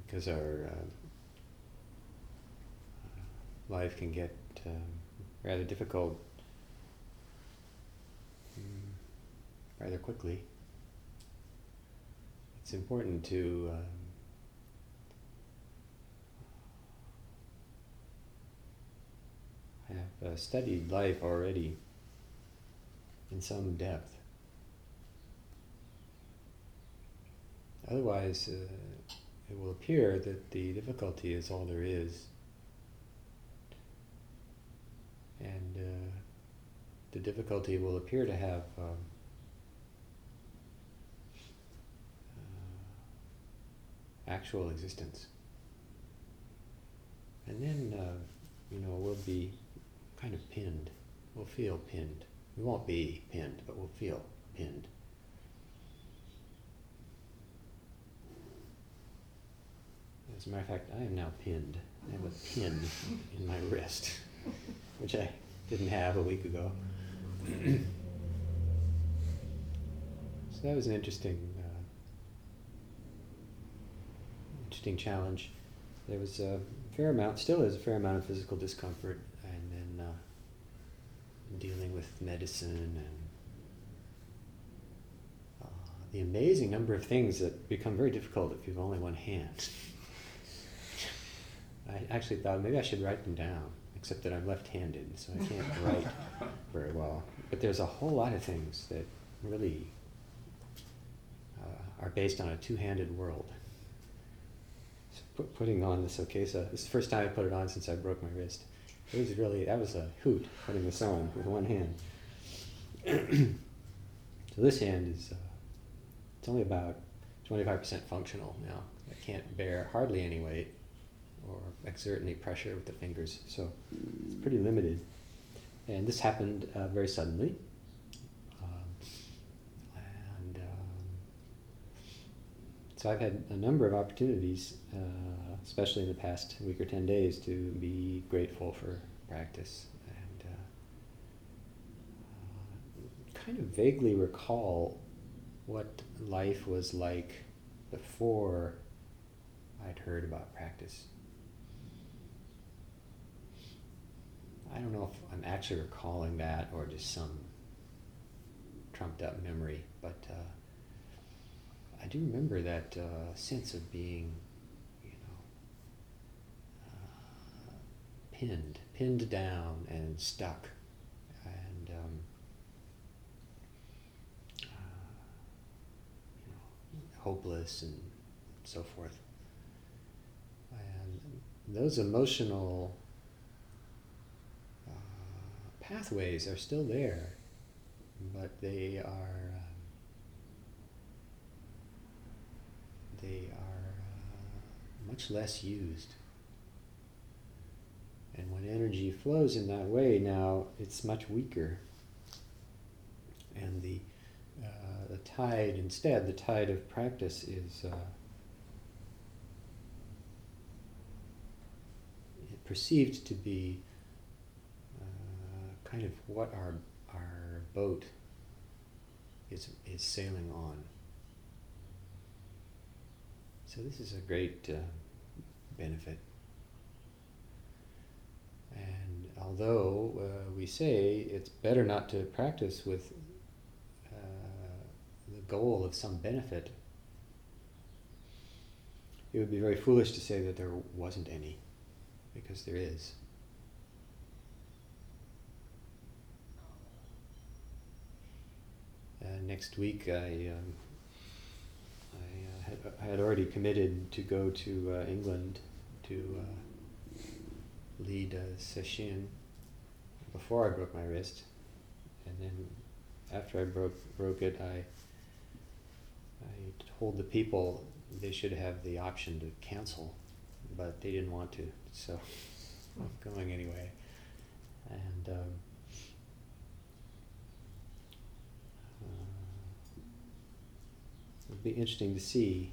because our life can get rather difficult rather quickly. It's important to have studied life already in some depth. Otherwise, it will appear that the difficulty is all there is, and the difficulty will appear to have actual existence. And then, we'll be kind of pinned. We'll feel pinned. We won't be pinned, but we'll feel pinned. As a matter of fact, I am now pinned. I have a pin in my wrist, which I didn't have a week ago. So that was an interesting challenge. There was a fair amount, still is a fair amount of physical discomfort, and then dealing with medicine and the amazing number of things that become very difficult if you've only one hand. I actually thought maybe I should write them down, except that I'm left-handed, so I can't write very well. But there's a whole lot of things that really are based on a two-handed world. So putting on the Sokesa, this is the first time I put it on since I broke my wrist. That was a hoot, putting this on with one hand. So this hand is, it's only about 25% functional now. I can't bear hardly any weight or exert any pressure with the fingers, so it's pretty limited. And this happened very suddenly. So I've had a number of opportunities, especially in the past week or 10 days, to be grateful for practice and kind of vaguely recall what life was like before I'd heard about practice. I don't know if I'm actually recalling that or just some trumped up memory, but I do remember that sense of being, pinned down and stuck, and hopeless and so forth. And those emotional pathways are still there, but they are much less used. And when energy flows in that way now, it's much weaker. And the tide, instead, the tide of practice is perceived to be kind of what our boat is sailing on. So this is a great benefit. And although we say it's better not to practice with the goal of some benefit, it would be very foolish to say that there wasn't any, because there is. Next week I had already committed to go to England to lead a session before I broke my wrist, and then after I broke it, I told the people they should have the option to cancel, but they didn't want to, so I'm going anyway. And it'll be interesting to see,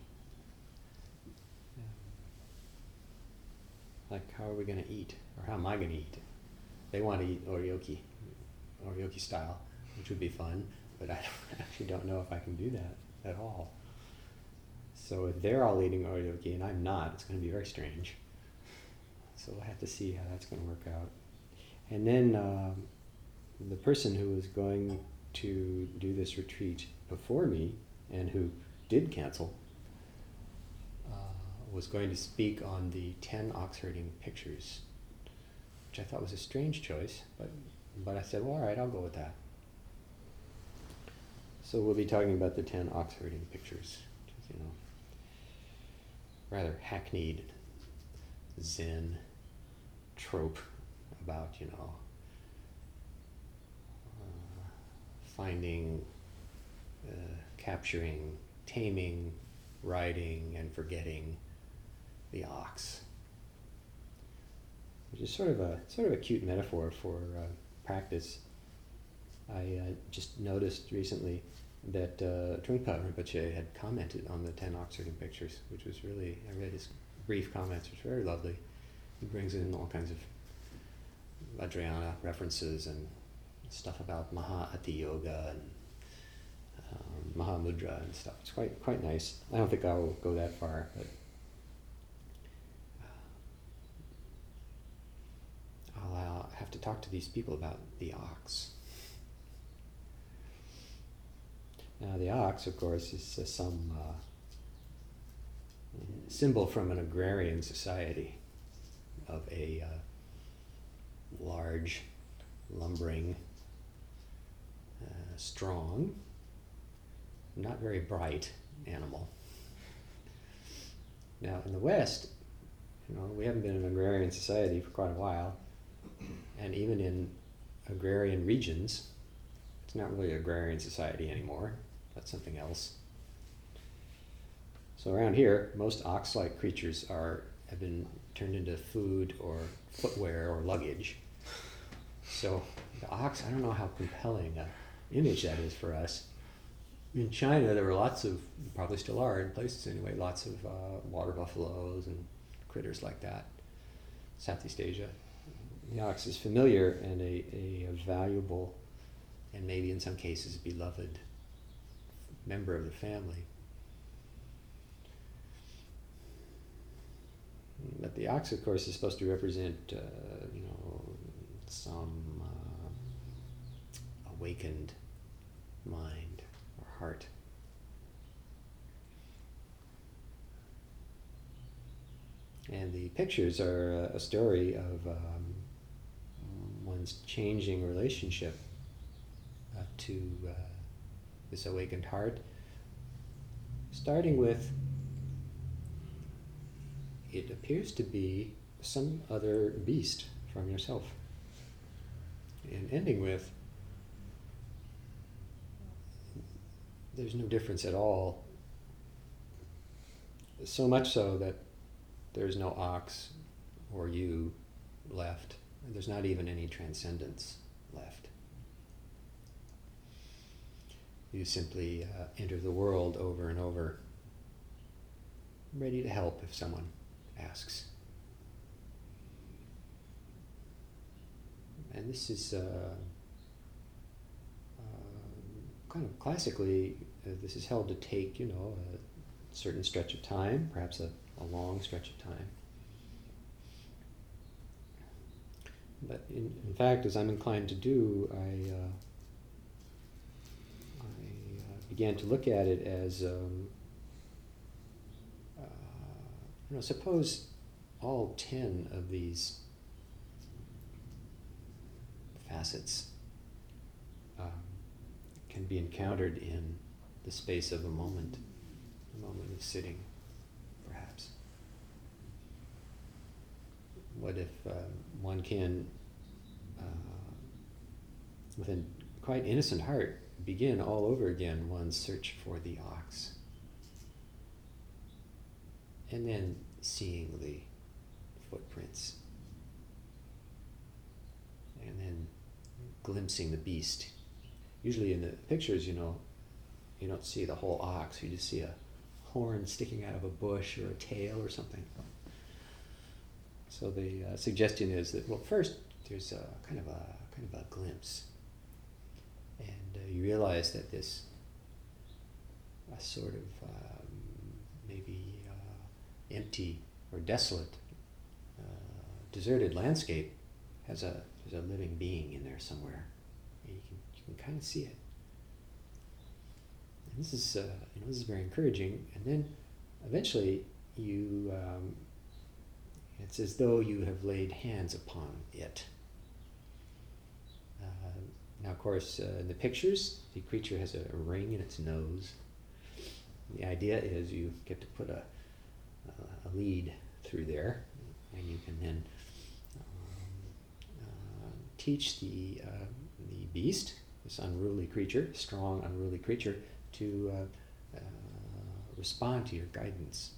like, how are we going to eat, or how am I going to eat? They want to eat oryoki style, which would be fun, but I actually don't know if I can do that at all. So if they're all eating oryoki and I'm not, it's going to be very strange. So we'll have to see how that's going to work out. And then the person who was going to do this retreat before me and who did cancel was going to speak on the 10 ox herding pictures, which I thought was a strange choice, but I said, well, all right, I'll go with that. So we'll be talking about the 10 ox herding pictures, which is, rather hackneyed Zen trope about, finding, capturing, taming, riding, and forgetting the ox, which is sort of a cute metaphor for practice. I just noticed recently that Trungpa Rinpoche had commented on the 10 ox herding pictures, which was really, I read his brief comments, which were very lovely. He brings in all kinds of Vajrayana references and stuff about Maha-Ati Yoga and Mahamudra and stuff. It's quite nice. I don't think I'll go that far, but I'll have to talk to these people about the ox. Now the ox, of course, is some symbol from an agrarian society of a large, lumbering, strong, not very bright animal. Now in the West, we haven't been an agrarian society for quite a while, and even in agrarian regions, it's not really an agrarian society anymore. That's something else. So around here, most ox-like creatures have been turned into food or footwear or luggage. So the ox, I don't know how compelling an image that is for us. In China, there were lots of, probably still are in places anyway, lots of water buffaloes and critters like that. Southeast Asia. The ox is familiar and a valuable, and maybe in some cases beloved, member of the family. But the ox, of course, is supposed to represent, some awakened mind or heart. And the pictures are a story of one's changing relationship to this awakened heart, starting with, it appears to be some other beast from yourself, and ending with, there's no difference at all, so much so that there's no ox or you left, and there's not even any transcendence left. You simply enter the world over and over, ready to help if someone asks. And this is kind of classically, this is held to take, a certain stretch of time, perhaps a long stretch of time. But in fact, as I'm inclined to do, I began to look at it as, suppose all 10 of these facets can be encountered in the space of a moment of sitting, perhaps. What if one can, with a quite innocent heart, begin all over again one's search for the ox, and then seeing the footprints, and then glimpsing the beast. Usually in the pictures, you don't see the whole ox, you just see a horn sticking out of a bush or a tail or something. So the suggestion is that, well, first there's a kind of a glimpse, and you realize that this sort of maybe empty or desolate, deserted landscape there's a living being in there somewhere. And you can kind of see it. And this is this is very encouraging. And then eventually it's as though you have laid hands upon it. Now, of course, in the pictures, the creature has a ring in its nose. The idea is you get to put a lead through there, and you can then teach the beast, this unruly creature, strong, unruly creature, to respond to your guidance.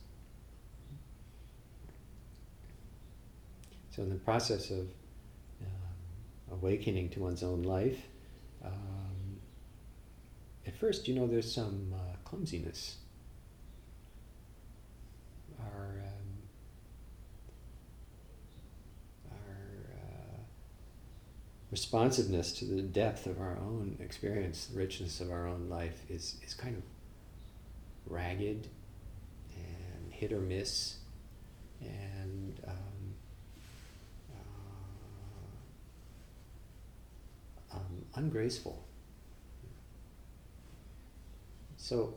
So in the process of awakening to one's own life, at first, there's some clumsiness. Our responsiveness to the depth of our own experience, the richness of our own life is kind of ragged and hit or miss, and ungraceful. So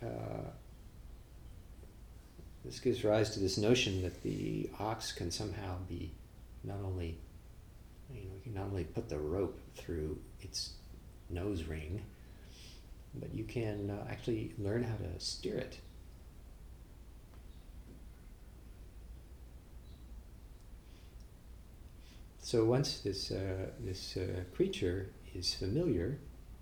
this gives rise to this notion that the ox can somehow be not only, we can not only put the rope through its nose ring, but you can actually learn how to steer it. So once this creature is familiar,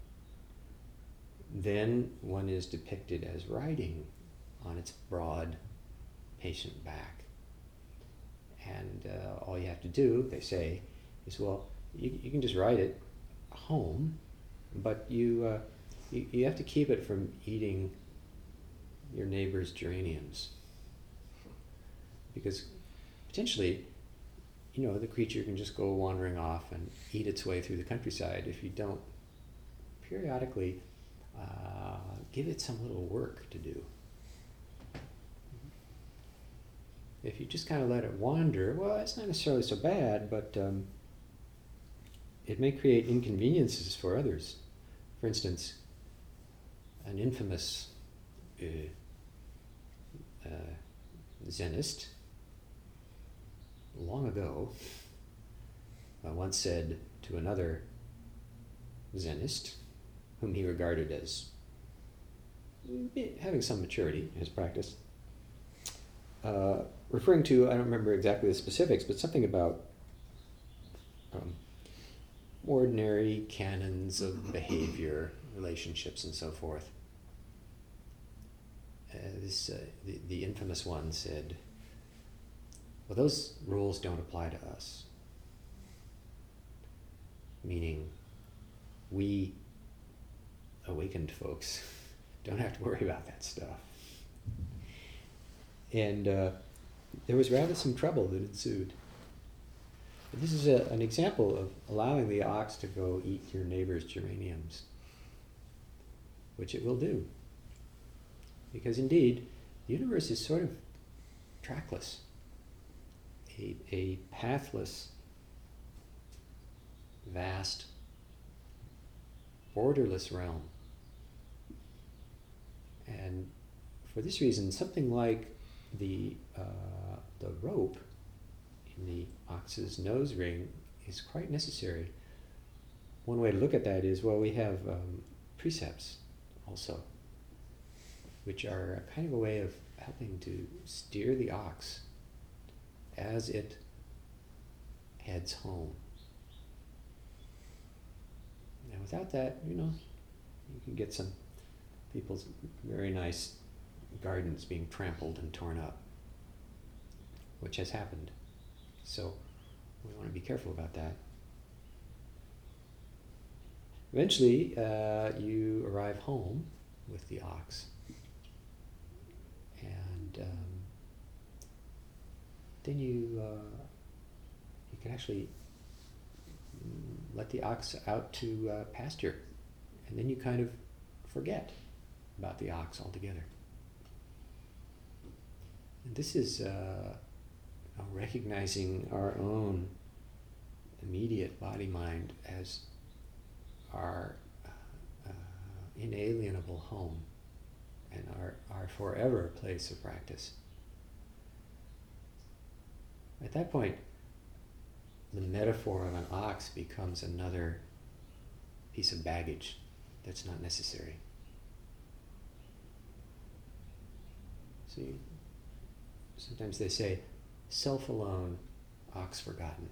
then one is depicted as riding on its broad, patient back. And all you have to do, they say, is, well, you can just ride it home, but you have to keep it from eating your neighbor's geraniums. Because potentially, the creature can just go wandering off and eat its way through the countryside if you don't periodically give it some little work to do. If you just kind of let it wander, well, it's not necessarily so bad, but it may create inconveniences for others. For instance, an infamous Zenist long ago once said to another Zenist, whom he regarded as having some maturity in his practice, referring to, I don't remember exactly the specifics, but something about ordinary canons of behavior, relationships, and so forth. The infamous one said, well, those rules don't apply to us. Meaning, we awakened folks don't have to worry about that stuff. And there was rather some trouble that ensued. But this is an example of allowing the ox to go eat your neighbor's geraniums, which it will do. Because indeed, the universe is sort of trackless, a pathless, vast, borderless realm. And for this reason, something like the rope in the ox's nose ring is quite necessary. One way to look at that is, well, we have precepts also, which are kind of a way of helping to steer the ox as it heads home. And without that, you can get some people's very nice gardens being trampled and torn up, which has happened. So we want to be careful about that. Eventually, you arrive home with the ox, and then you can actually let the ox out to pasture, and then you kind of forget about the ox altogether. This is recognizing our own immediate body-mind as our inalienable home and our forever place of practice. At that point, the metaphor of an ox becomes another piece of baggage that's not necessary. See, sometimes they say, self alone, ox forgotten.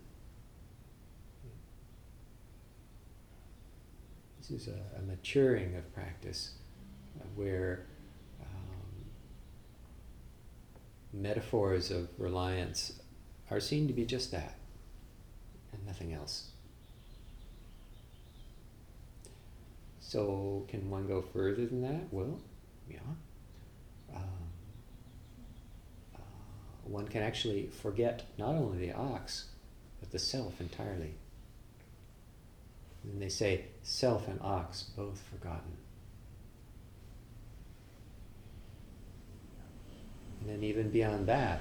This is a maturing of practice where metaphors of reliance are seen to be just that and nothing else. So can one go further than that? Well, yeah. One can actually forget not only the ox, but the self entirely. And they say, self and ox both forgotten. And then even beyond that,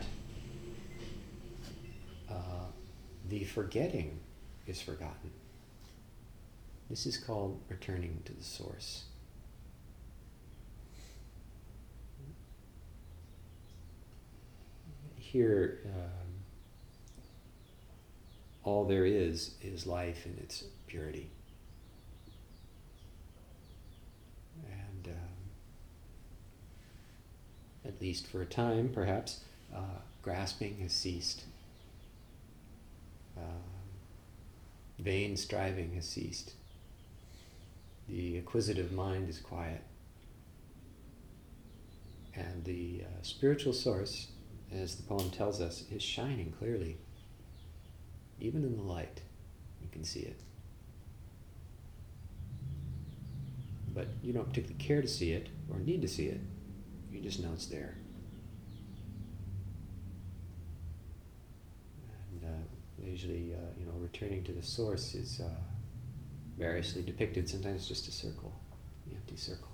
the forgetting is forgotten. This is called returning to the source. Here, all there is life in its purity. And at least for a time, perhaps, grasping has ceased. Vain striving has ceased. The acquisitive mind is quiet. And the spiritual source, as the poem tells us, is shining clearly. Even in the light, you can see it. But you don't particularly care to see it or need to see it. You just know it's there. And usually, returning to the source is variously depicted. Sometimes just a circle, the empty circle.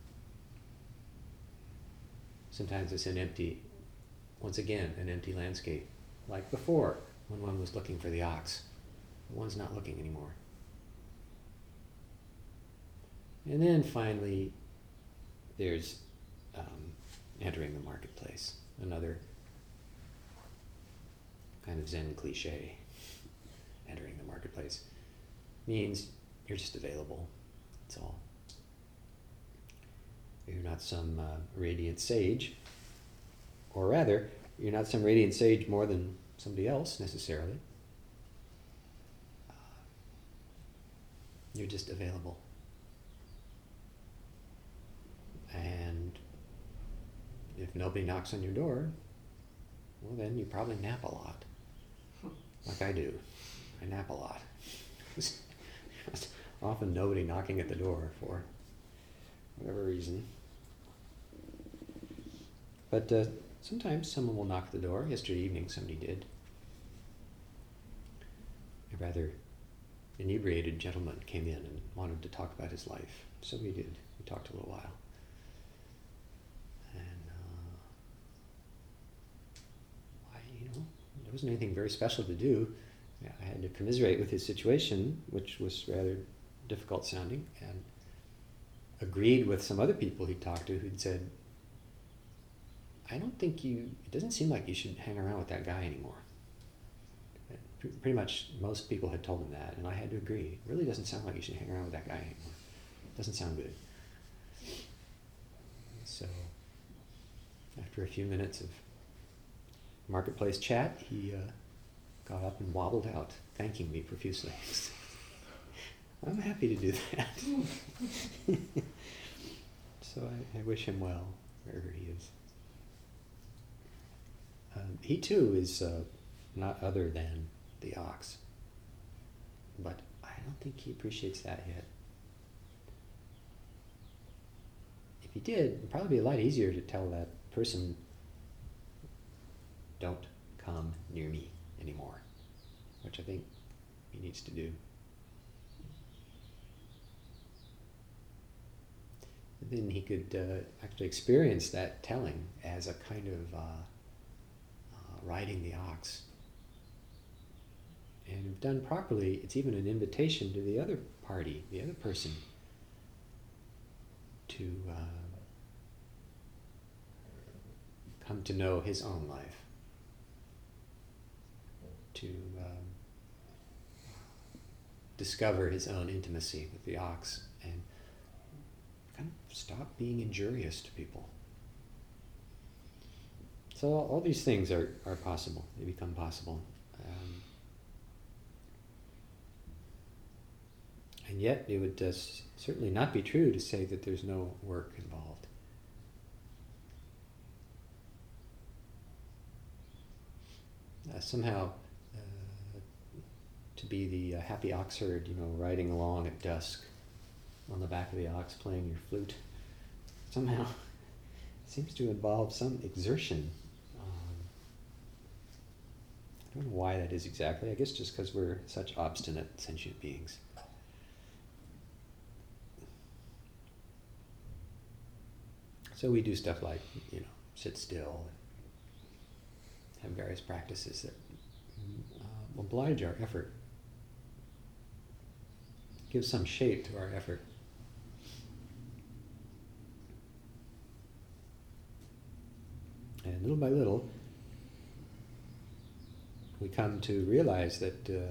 Sometimes it's once again, an empty landscape, like before, when one was looking for the ox. One's not looking anymore. And then finally, there's entering the marketplace, another kind of Zen cliche. Entering the marketplace means you're just available, that's all. You're not some radiant sage, or rather, you're not some radiant sage more than somebody else necessarily. You're just available. And if nobody knocks on your door, well then you probably nap a lot. Like I do. I nap a lot. There's often nobody knocking at the door for whatever reason. But sometimes someone will knock at the door. Yesterday evening somebody did. A rather inebriated gentleman came in and wanted to talk about his life. So we did. We talked a little while. And there wasn't anything very special to do. I had to commiserate with his situation, which was rather difficult sounding, and agreed with some other people he'd talked to who'd said, it doesn't seem like you should hang around with that guy anymore. Pretty much most people had told him that, and I had to agree. It really doesn't sound like you should hang around with that guy anymore. It doesn't sound good. So, after a few minutes of marketplace chat, he got up and wobbled out, thanking me profusely. I'm happy to do that. So I wish him well, wherever he is. He too is not other than the ox. But I don't think he appreciates that yet. If he did, it'd probably be a lot easier to tell that person, don't come near me anymore, which I think he needs to do. And then he could actually experience that telling as a kind of riding the ox. And if done properly, it's even an invitation to the other party, the other person, to come to know his own life, to discover his own intimacy with the ox, and kind of stop being injurious to people. So all these things are possible. They become possible. And yet it would certainly not be true to say that there's no work involved. Somehow, to be the happy ox herd, riding along at dusk on the back of the ox playing your flute, somehow seems to involve some exertion. I don't know why that is exactly. I guess just because we're such obstinate sentient beings. So we do stuff like, sit still, and have various practices that oblige our effort, give some shape to our effort. And little by little, we come to realize that, in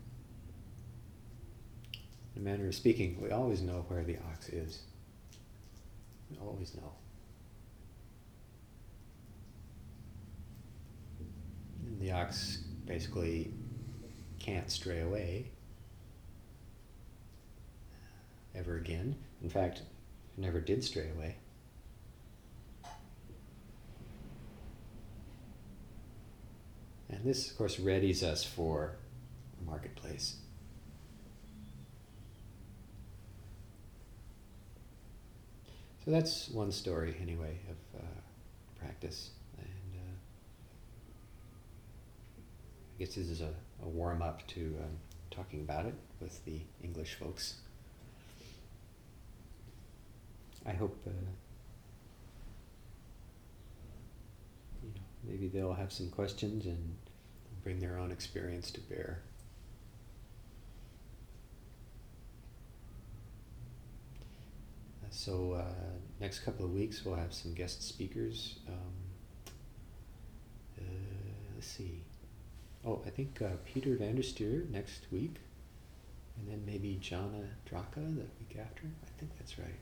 a manner of speaking, we always know where the ox is. We always know. And the ox basically can't stray away ever again. In fact, it never did stray away. And this, of course, readies us for the marketplace. So that's one story, anyway, of practice. And I guess this is a warm-up to talking about it with the English folks. I hope maybe they'll have some questions and bring their own experience to bear. So next couple of weeks we'll have some guest speakers. Let's see. Oh, I think Peter van der Steer next week, and then maybe Jana Draka the week after. I think that's right.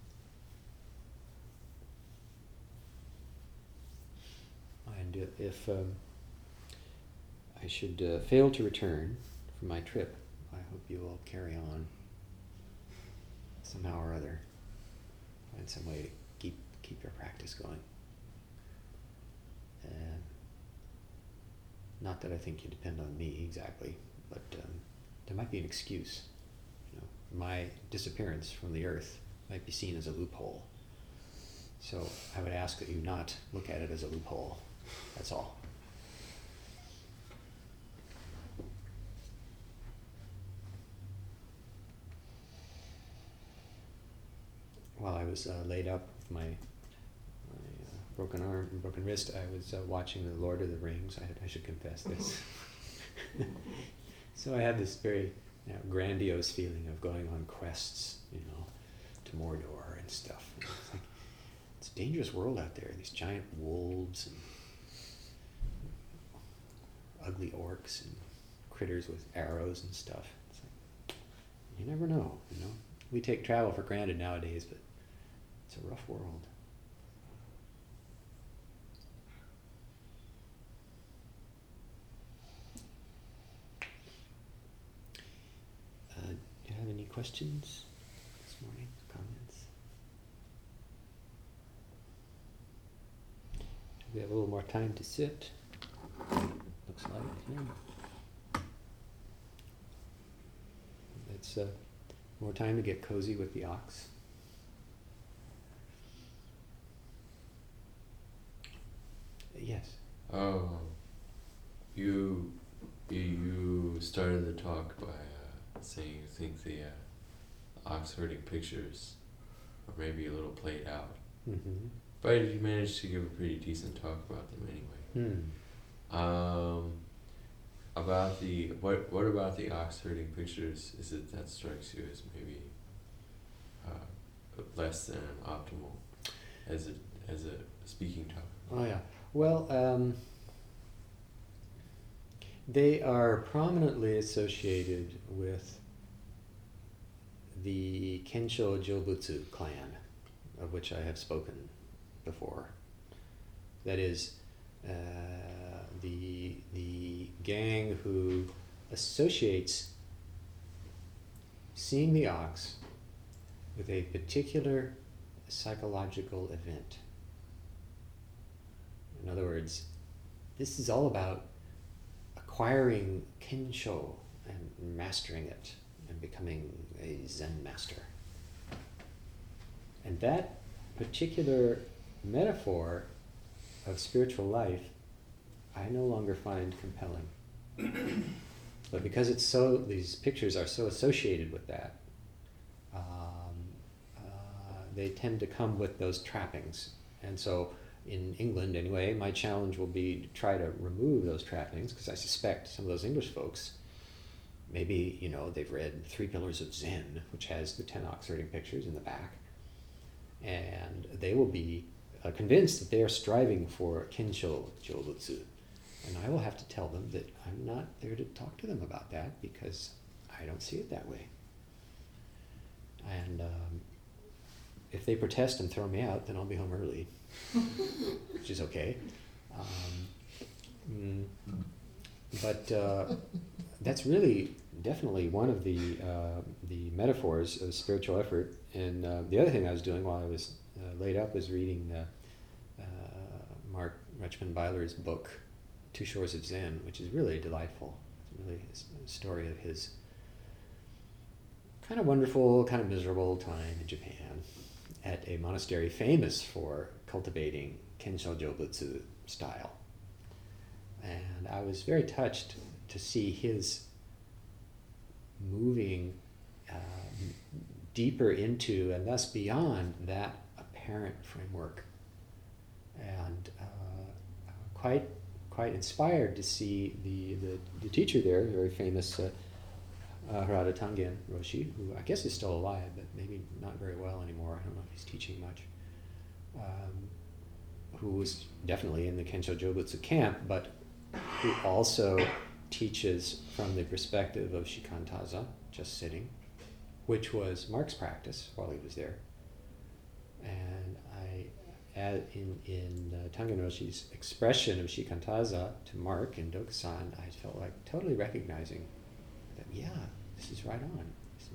And if I should fail to return from my trip, I hope you will carry on somehow or other. Find some way to keep your practice going. Not that I think you depend on me exactly, but there might be an excuse. My disappearance from the earth might be seen as a loophole. So I would ask that you not look at it as a loophole. That's all. While I was laid up with my broken arm and broken wrist, I was watching The Lord of the Rings. I should confess this. So I had this very grandiose feeling of going on quests, to Mordor and stuff. And it's a dangerous world out there. These giant wolves and ugly orcs and critters with arrows and stuff. It's like, you never know, We take travel for granted nowadays, but it's a rough world. Do you have any questions this morning? Comments? Do we have a little more time to sit? Looks like, yeah. It's more time to get cozy with the ox. Yes. Oh, you started the talk by saying you think the ox herding pictures are maybe a little played out. Mm-hmm. But you managed to give a pretty decent talk about them anyway. About the what about the ox herding pictures? Is it that strikes you as maybe less than optimal as a speaking topic? Oh yeah. Well, they are prominently associated with the Kensho Jobutsu clan, of which I have spoken before. That is, the gang who associates seeing the ox with a particular psychological event. In other words, this is all about acquiring kensho and mastering it and becoming a Zen master. And that particular metaphor of spiritual life I no longer find compelling. But because it's so, these pictures are so associated with that, they tend to come with those trappings. And so in England anyway, my challenge will be to try to remove those trappings, because I suspect some of those English folks, maybe, they've read Three Pillars of Zen, which has the 10 ox herding pictures in the back, and they will be convinced that they are striving for Kensho Jobutsu. And I will have to tell them that I'm not there to talk to them about that, because I don't see it that way. And if they protest and throw me out, then I'll be home early, which is okay. But that's really definitely one of the metaphors of spiritual effort. And the other thing I was doing while I was laid up was reading Mark Richmond Byler's book, Two Shores of Zen, which is really delightful. It's really a story of his kind of wonderful, kind of miserable time in Japan at a monastery famous for cultivating Kensho Jobutsu style. And I was very touched to see his moving deeper into and thus beyond that apparent framework, and quite inspired to see the teacher there, very famous Harada Tangen Roshi, who I guess is still alive, but maybe not very well anymore. I don't know if he's teaching much. Who was definitely in the Kensho Jobutsu camp, but who also teaches from the perspective of shikantaza, just sitting, which was Mark's practice while he was there. And in Tangen Roshi's expression of shikantaza to Mark in Dokusan, I felt like totally recognizing that, yeah, this is right on.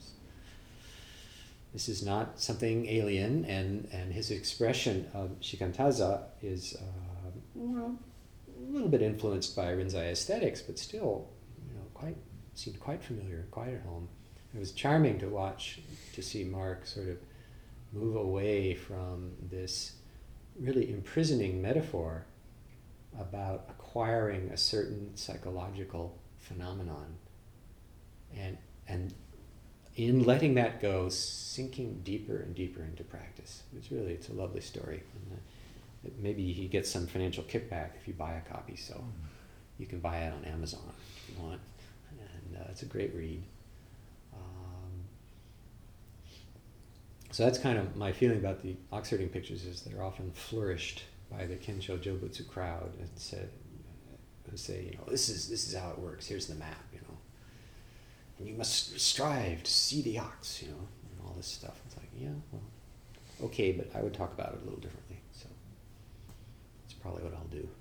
This is not something alien, and his expression of shikantaza is a little bit influenced by Rinzai aesthetics, but still, seemed quite familiar, quite at home. It was charming to see Mark sort of move away from this really imprisoning metaphor about acquiring a certain psychological phenomenon, and in letting that go, sinking deeper and deeper into practice. It's a lovely story. And maybe he gets some financial kickback if you buy a copy, so you can buy it on Amazon if you want. And it's a great read. So that's kind of my feeling about the ox herding pictures, is they're often flourished by the Kensho Jobutsu crowd and who say, this is how it works. Here's the map, and you must strive to see the ox, and all this stuff. It's like, yeah, well, okay, but I would talk about it a little differently. So that's probably what I'll do.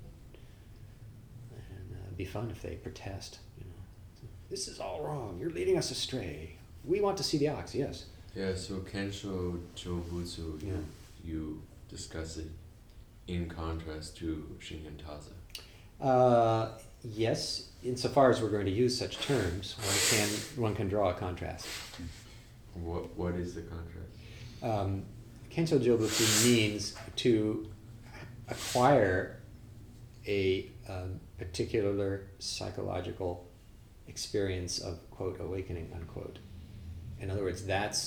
And it'd be fun if they protest. This is all wrong. You're leading us astray. We want to see the ox. Yes. Yeah, so Kensho Jobutsu, you discuss it in contrast to Shinkantaza. Yes, insofar as we're going to use such terms, one can draw a contrast. What is the contrast? Kensho Jobutsu means to acquire a particular psychological experience of, quote, awakening, unquote. In other words, that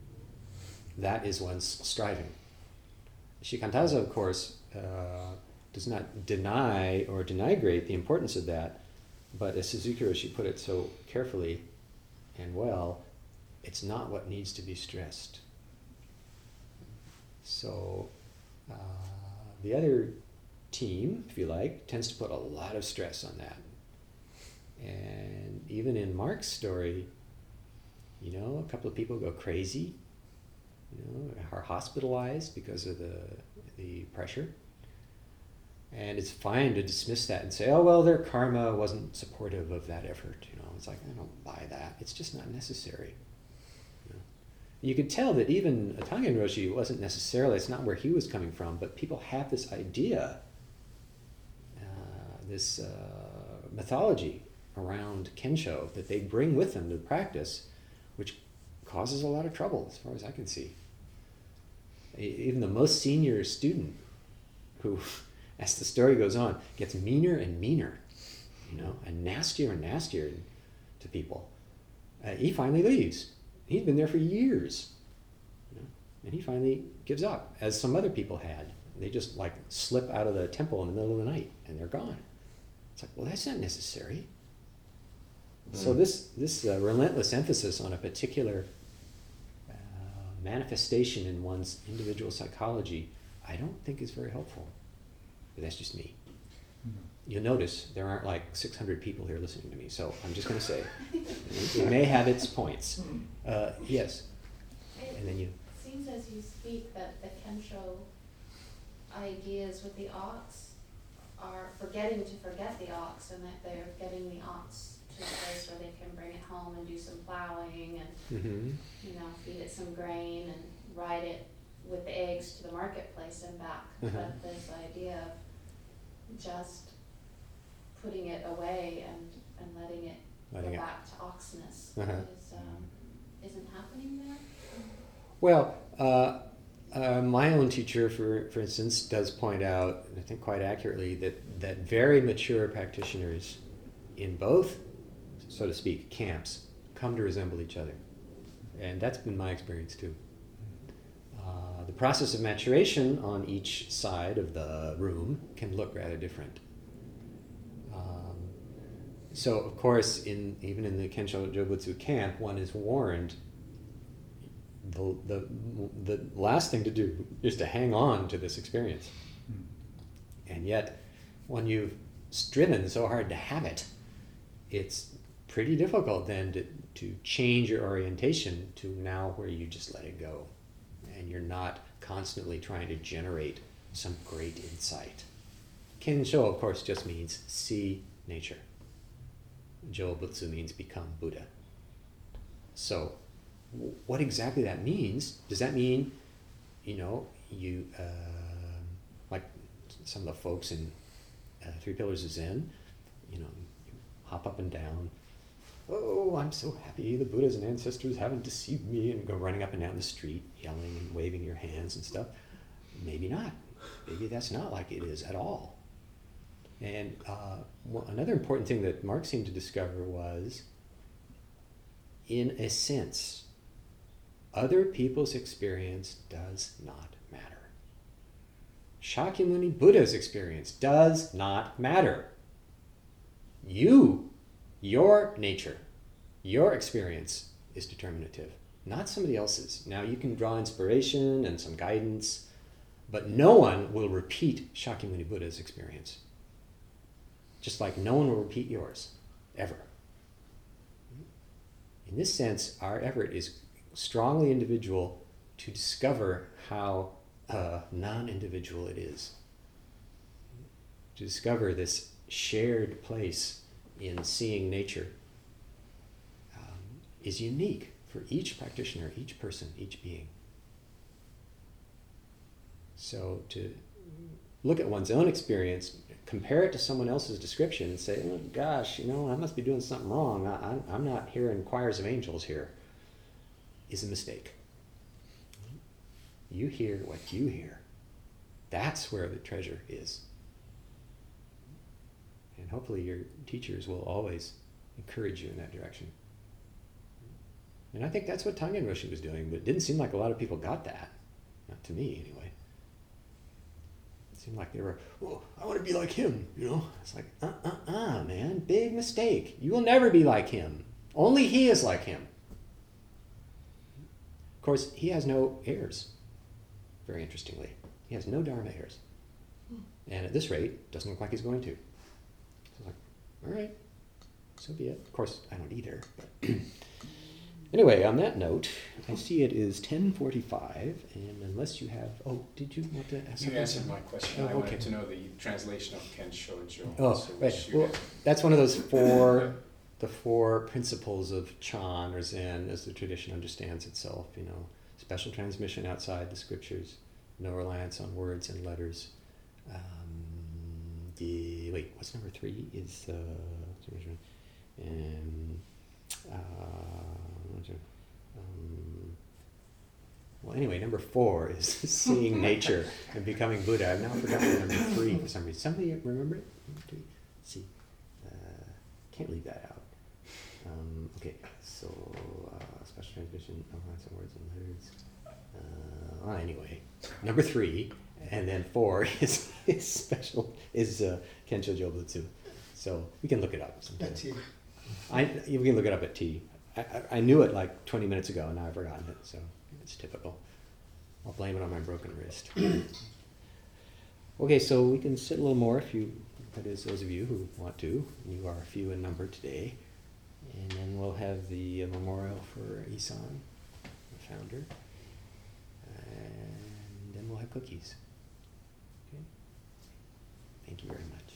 is one's striving. Shikantaza, of course, does not deny or denigrate the importance of that, but as Suzuki Roshi put it so carefully and well, it's not what needs to be stressed. So the other team, if you like, tends to put a lot of stress on that. And even in Mark's story, you know, a couple of people go crazy, you know, are hospitalized because of the pressure. And it's fine to dismiss that and say, oh, well, their karma wasn't supportive of that effort. You know, it's like, I don't buy that. It's just not necessary. You know? You could tell that even Tangen Roshi wasn't necessarily, it's not where he was coming from, but people have this idea, this mythology around Kensho that they bring with them to the practice, which causes a lot of trouble as far as I can see. Even the most senior student who, as the story goes on, gets meaner and meaner, you know, and nastier to people. He finally leaves. He'd been there for years, you know, and he finally gives up, as some other people had. They just like slip out of the temple in the middle of the night and they're gone. It's like, well, that's not necessary. So this relentless emphasis on a particular manifestation in one's individual psychology, I don't think is very helpful. But that's just me. You'll notice there aren't like 600 people here listening to me, so I'm just going to say it may have its points. Yes, and then you. It seems as you speak that the Kensho ideas with the ox are forgetting to forget the ox, and that they're getting the ox to a place where they can bring it home and do some plowing and you know, feed it some grain and ride it with the eggs to the marketplace and back. But this idea of just putting it away and letting it go back to oxness isn't happening there. Well, my own teacher, for instance, does point out, I think quite accurately, that very mature practitioners in both, so to speak, camps come to resemble each other. And that's been my experience too. The process of maturation on each side of the room can look rather different. So, of course, even in the Kensho Jobutsu camp, one is warned the last thing to do is to hang on to this experience. And yet, when you've striven so hard to have it, it's pretty difficult then to change your orientation to now where you just let it go. And you're not constantly trying to generate some great insight. Kensho, of course, just means see nature. Jobutsu means become Buddha. So, what exactly that means? Does that mean, you know, you like some of the folks in Three Pillars of Zen, you know, you hop up and down. Oh, I'm so happy the Buddhas and ancestors haven't deceived me, and go running up and down the street, yelling and waving your hands and stuff. Maybe not. Maybe that's not like it is at all. And another important thing that Mark seemed to discover was, in a sense, other people's experience does not matter. Shakyamuni Buddha's experience does not matter. Your nature, your experience is determinative, not somebody else's. Now you can draw inspiration and some guidance, but no one will repeat Shakyamuni Buddha's experience. Just like no one will repeat yours, ever. In this sense, our effort is strongly individual to discover how non-individual it is. To discover this shared place in seeing nature is unique for each practitioner, each person, each being. So to look at one's own experience, compare it to someone else's description and say, oh gosh, you know, I must be doing something wrong. I'm not hearing choirs of angels here, is a mistake. You hear what you hear. That's where the treasure is. And hopefully your teachers will always encourage you in that direction. And I think that's what Tangen Roshi was doing, but it didn't seem like a lot of people got that. Not to me, anyway. seemed like they were, oh, I want to be like him, you know? It's like, man, big mistake. You will never be like him. Only he is like him. Of course, he has no heirs, very interestingly. He has no Dharma heirs. And at this rate, doesn't look like he's going to. So it's like, all right, so be it. Of course, I don't either. But anyway, on that note, I see it is 10:45, and unless you have, did you want to ask something? You answered my question. Oh, I wanted okay. to know the translation of Kensho Jo. Oh, So right. which you Well, guys- that's one of those the four principles of Chan or Zen as the tradition understands itself, you know. Special transmission outside the scriptures, no reliance on words and letters. What's number 3? Is well, anyway, number 4 is seeing nature and becoming Buddha. I've now forgotten number 3 for some reason. Somebody remember it? Let's see. Can't leave that out. Okay, so special transmission, no reliance on words and letters. Anyway, number 3, and then 4 is Kensho Jobutsu. So we can look it up sometime. That's it. You can look it up at T. I knew it like 20 minutes ago, and now I've forgotten it. So it's typical. I'll blame it on my broken wrist. Okay, so we can sit a little more if you, that is, those of you who want to. You are few in number today. And then we'll have the memorial for Isan, the founder. And then we'll have cookies. Okay? Thank you very much.